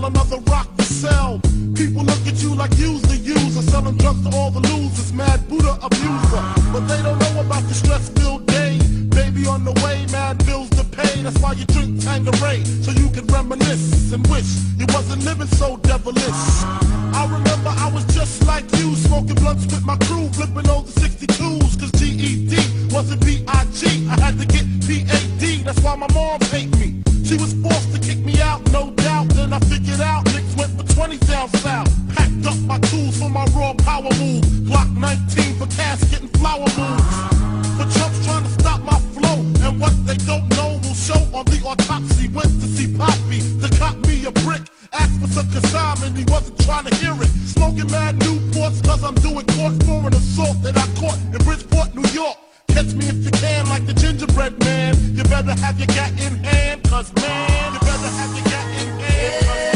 another rock to sell. People look at you like you's the user, selling drugs to all the losers, mad Buddha abuser. But they don't know about the stress-filled day. Baby on the way, mad bills to pay. That's why you drink Tanqueray, so you can reminisce and wish you wasn't living so devilish. I remember I was just like you, smoking blunts with my crew, flipping over 62s, cause GED wasn't B.I.G. I had to get P.A.D. That's why my mom hate me. She was forced to kick me out, no doubt. Then I figured out niggas went for 20 down south. Packed up my tools for my raw power move. Glock 19 for casket and flower moves. For chumps trying to stop my flow, and what they don't know will show on the autopsy. Went to see Poppy to cop me a brick. Asked for some consignment, he wasn't trying to hear it. Smoking mad Newports cause I'm doing court for an assault that I caught in Bridgeport, New York. Catch me if you can like the gingerbread man. You better have your gat in hand, cause man, you better have your gat in hand, cause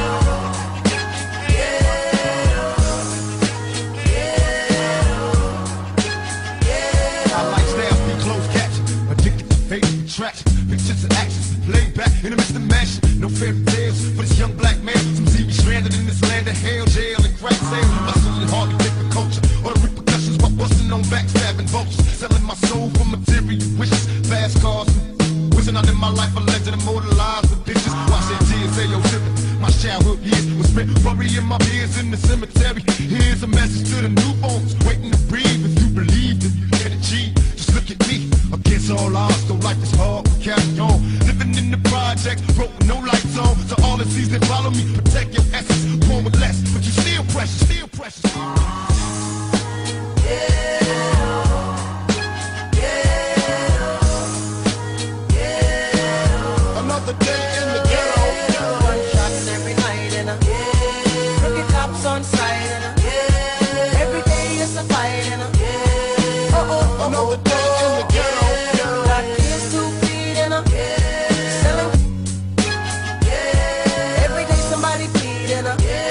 I like styles, be close caption, addicted to favorite tracks, pictures and actions, playback in the midst of mansion. No fairy tales for this young black man. Some TV stranded in this land of hell, jail and crack sales. Hustling hard to pick the culture, or the repercussions while busting on backstabbing vultures. Selling my soul for material wishes, fast cars, wishing out in my life a legend immortalized with pictures. Watch that TSA exhibit. My childhood years was spent burying my peers in the cemetery. Here's a message to the newborns waiting to breathe. If you believe, then you can achieve. Just look at me, against all odds, though life is hard, we carry on. Living in the projects, broke with no lights on. To all the seas that follow me, protect your essence. Born with less, but you still precious, still precious. another day in the ghetto. Gunshots every night and crooked cops on sight and every day is a fight and Another day in the ghetto. got kids to feed and selling. Every day somebody bleeding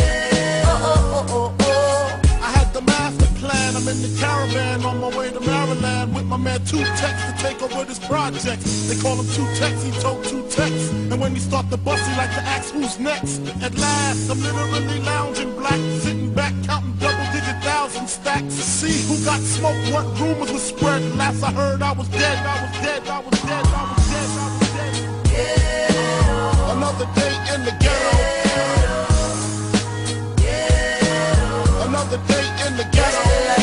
I had the master plan. I'm in the caravan on my way to Maryland with my man Two Tex to take over this project. They call him Two Tex, he told Two Tex. And when he start the bus, he like to ask who's next. At last, I'm literally lounging black, sitting back, counting double-digit thousand stacks. See who got smoked, what rumors were spread. Last I heard, I was dead, I was dead, I was dead, I was dead, I was dead. Another day in the ghetto. Another day in the ghetto.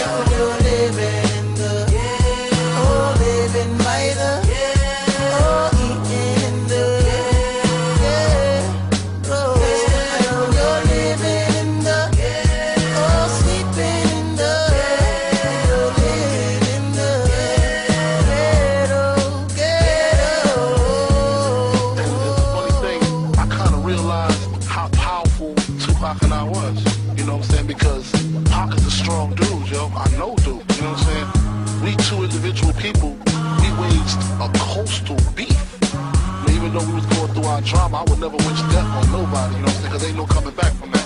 Pac and I was, you know what I'm saying? Because Pac is a strong dude, yo. I know dude, you know what I'm saying? We two individual people, we waged a coastal beef. Even though we was going through our drama, I would never wish death on nobody, you know what I'm saying? Because ain't no coming back from that.